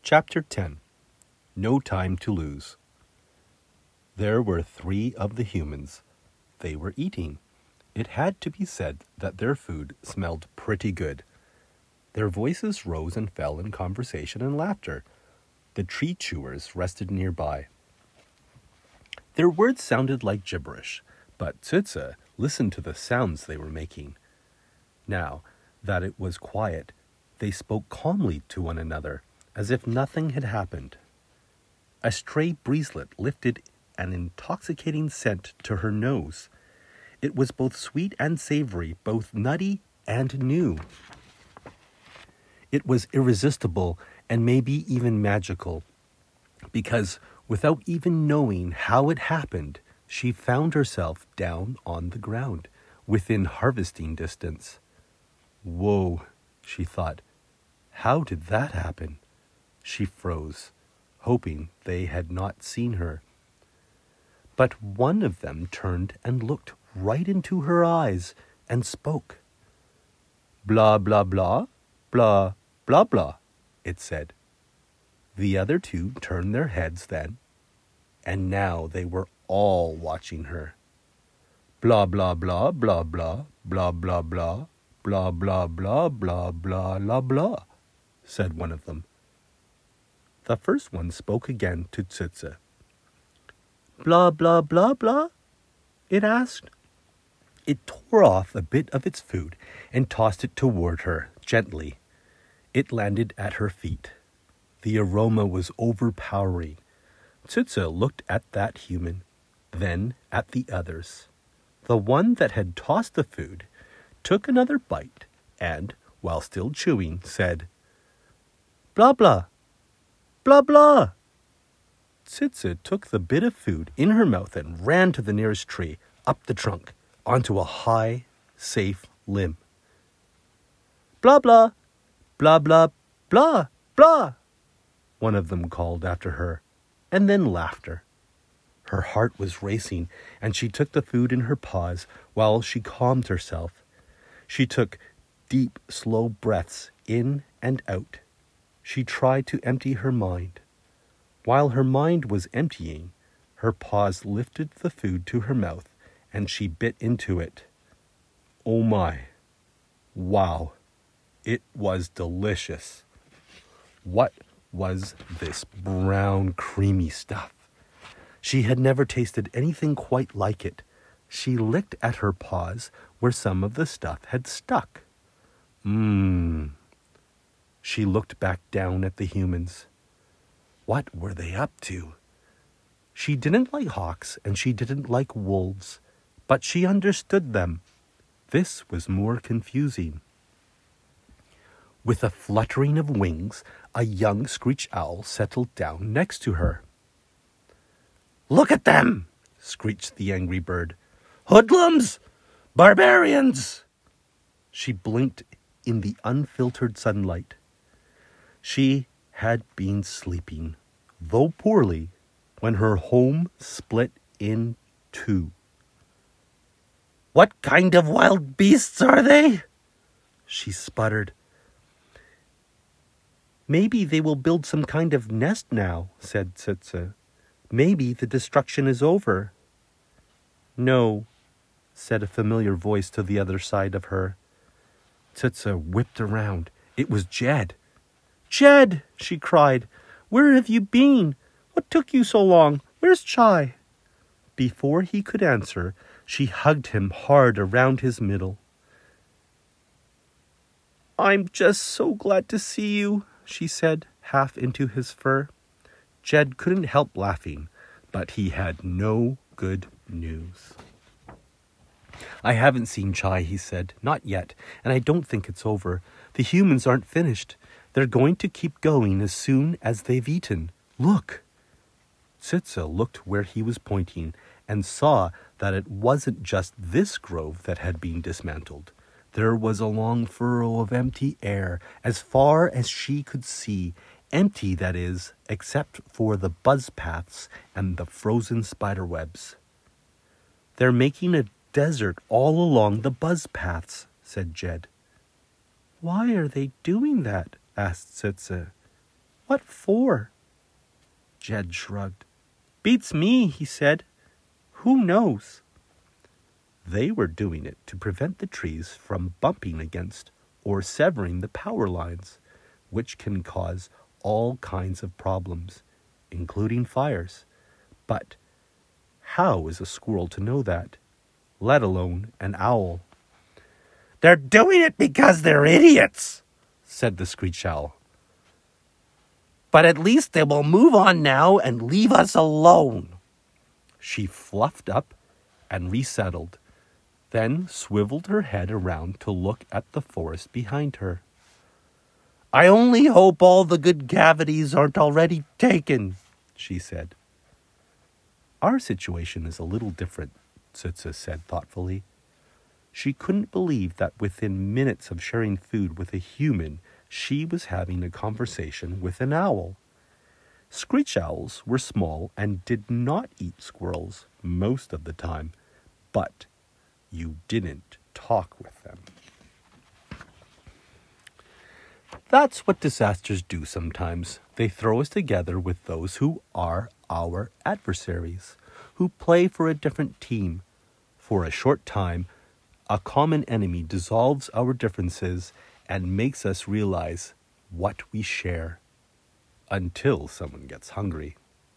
Chapter 10. No Time to Lose. There were 3 of the humans. They were eating. It had to be said that their food smelled pretty good. Their voices rose and fell in conversation and laughter. The tree chewers rested nearby. Their words sounded like gibberish, but Tsutsa listened to the sounds they were making. Now that it was quiet, they spoke calmly to one another, as if nothing had happened. A stray breezelet lifted an intoxicating scent to her nose. It was both sweet and savory, both nutty and new. It was irresistible and maybe even magical, because without even knowing how it happened, she found herself down on the ground, within harvesting distance. Whoa, she thought. How did that happen? She froze, hoping they had not seen her. But one of them turned and looked right into her eyes and spoke. Blah, blah, blah, blah, blah, blah, it said. The other 2 turned their heads then, and now they were all watching her. Blah, blah, blah, blah, blah, blah, blah, blah, blah, blah, blah, blah, blah, blah, blah, said one of them. The first one spoke again to Tsutsa. Blah, blah, blah, blah, it asked. It tore off a bit of its food and tossed it toward her, gently. It landed at her feet. The aroma was overpowering. Tsutsa looked at that human, then at the others. The one that had tossed the food took another bite and, while still chewing, said, Blah, blah, blah, blah. Tsutsa took the bit of food in her mouth and ran to the nearest tree, up the trunk, onto a high, safe limb. Blah, blah, blah, blah, blah, blah, one of them called after her, and then laughter. Her heart was racing, and she took the food in her paws while she calmed herself. She took deep, slow breaths in and out. She tried to empty her mind. While her mind was emptying, her paws lifted the food to her mouth, and she bit into it. Oh my! Wow! It was delicious. What was this brown, creamy stuff? She had never tasted anything quite like it. She licked at her paws where some of the stuff had stuck. She looked back down at the humans. What were they up to? She didn't like hawks and she didn't like wolves, but she understood them. This was more confusing. With a fluttering of wings, a young screech owl settled down next to her. Look at them, screeched the angry bird. Hoodlums! Barbarians! She blinked in the unfiltered sunlight. She had been sleeping, though poorly, when her home split in 2. What kind of wild beasts are they? She sputtered. Maybe they will build some kind of nest now, said Tsutsa. Maybe the destruction is over. No, said a familiar voice to the other side of her. Tsutsa whipped around. It was Jed. Jed, she cried. Where have you been? What took you so long? Where's Chai? Before he could answer, she hugged him hard around his middle. I'm just so glad to see you, she said, half into his fur. Jed couldn't help laughing, but he had no good news. I haven't seen Chai, he said. Not yet, and I don't think it's over. The humans aren't finished. They're going to keep going as soon as they've eaten. Look! Tsutsa looked where he was pointing and saw that it wasn't just this grove that had been dismantled. There was a long furrow of empty air as far as she could see, empty, that is, except for the buzz paths and the frozen spider webs. They're making a desert all along the buzz paths, said Jed. Why are they doing that? Asked Tsutsa. What for? Jed shrugged. Beats me, he said. Who knows? They were doing it to prevent the trees from bumping against or severing the power lines, which can cause all kinds of problems, including fires. But how is a squirrel to know that, let alone an owl? They're doing it because they're idiots, said the screech owl. But at least they will move on now and leave us alone. She fluffed up and resettled, then swiveled her head around to look at the forest behind her. I only hope all the good cavities aren't already taken, she said. Our situation is a little different, Tsutsa said thoughtfully. She couldn't believe that within minutes of sharing food with a human, she was having a conversation with an owl. Screech owls were small and did not eat squirrels most of the time, but you didn't talk with them. That's what disasters do sometimes. They throw us together with those who are our adversaries, who play for a different team. For a short time, a common enemy dissolves our differences and makes us realize what we share, until someone gets hungry.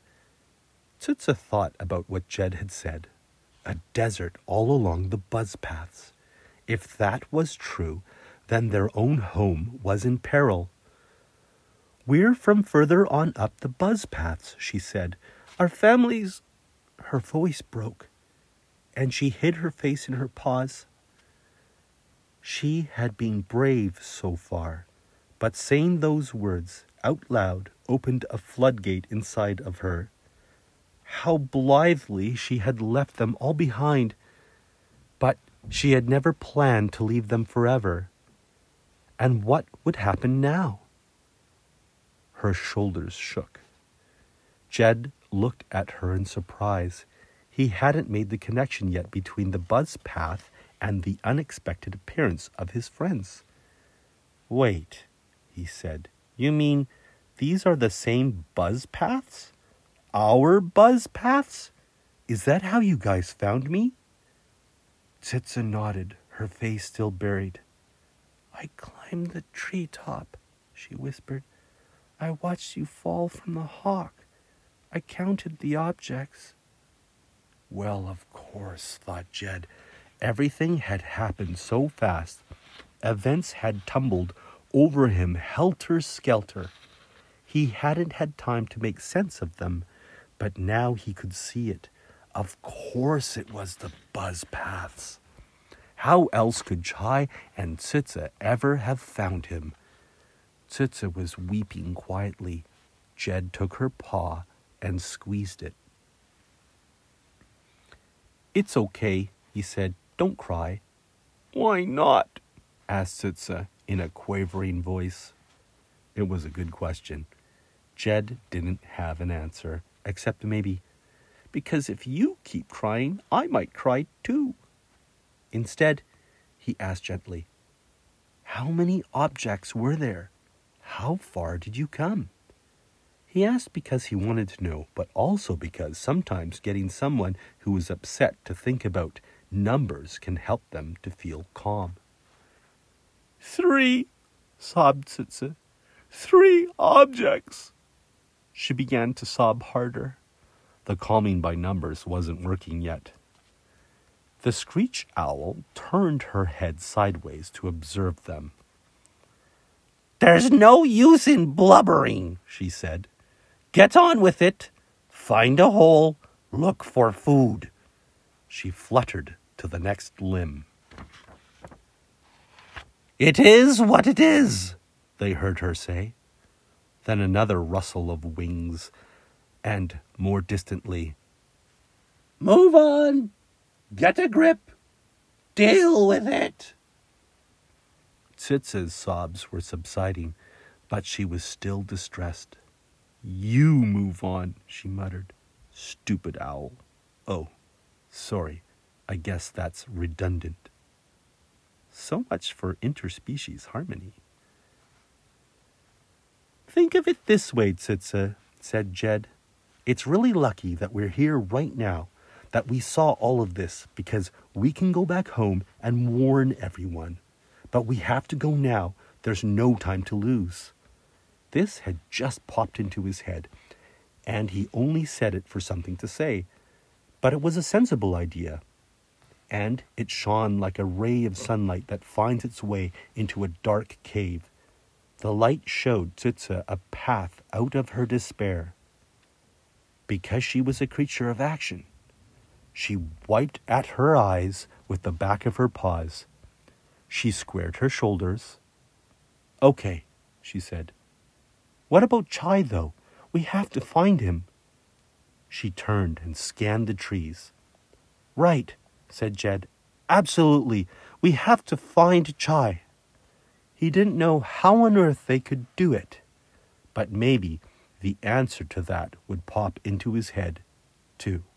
Tsutsa thought about what Jed had said. A desert all along the buzz paths. If that was true, then their own home was in peril. We're from further on up the buzz paths, she said. Our families... Her voice broke, and she hid her face in her paws. She had been brave so far, but saying those words out loud opened a floodgate inside of her. How blithely she had left them all behind, but she had never planned to leave them forever. And what would happen now? Her shoulders shook. Jed looked at her in surprise. He hadn't made the connection yet between the buzz path and the unexpected appearance of his friends. Wait, he said. You mean these are the same buzz paths? Our buzz paths? Is that how you guys found me? Tsutsa nodded, her face still buried. I climbed the treetop, she whispered. I watched you fall from the hawk. I counted the objects. Well, of course, thought Jed. Everything had happened so fast. Events had tumbled over him helter-skelter. He hadn't had time to make sense of them, but now he could see it. Of course it was the buzz paths. How else could Chai and Tsutsa ever have found him? Tsutsa was weeping quietly. Jed took her paw and squeezed it. It's okay, he said. Don't cry. Why not? Asked Tsutsa in a quavering voice. It was a good question. Jed didn't have an answer, except maybe, because if you keep crying, I might cry too. Instead, he asked gently, how many objects were there? How far did you come? He asked because he wanted to know, but also because sometimes getting someone who is upset to think about numbers can help them to feel calm. 3, sobbed Tsutsa. 3 objects. She began to sob harder. The calming by numbers wasn't working yet. The screech owl turned her head sideways to observe them. There's no use in blubbering, she said. Get on with it. Find a hole. Look for food. She fluttered to the next limb. It is what it is, they heard her say. Then another rustle of wings, and more distantly, move on. Get a grip. Deal with it. Tsutsa's sobs were subsiding, but she was still distressed. You move on, she muttered. Stupid owl. Oh, sorry. I guess that's redundant. So much for interspecies harmony. Think of it this way, Tsitsa, said Jed. It's really lucky that we're here right now, that we saw all of this, because we can go back home and warn everyone. But we have to go now. There's no time to lose. This had just popped into his head, and he only said it for something to say. But it was a sensible idea, and it shone like a ray of sunlight that finds its way into a dark cave. The light showed Tsitsa a path out of her despair. Because she was a creature of action, she wiped at her eyes with the back of her paws. She squared her shoulders. Okay, she said. What about Chai, though? We have to find him. She turned and scanned the trees. Right, said Jed. Absolutely. We have to find Chai. He didn't know how on earth they could do it, but maybe the answer to that would pop into his head, too.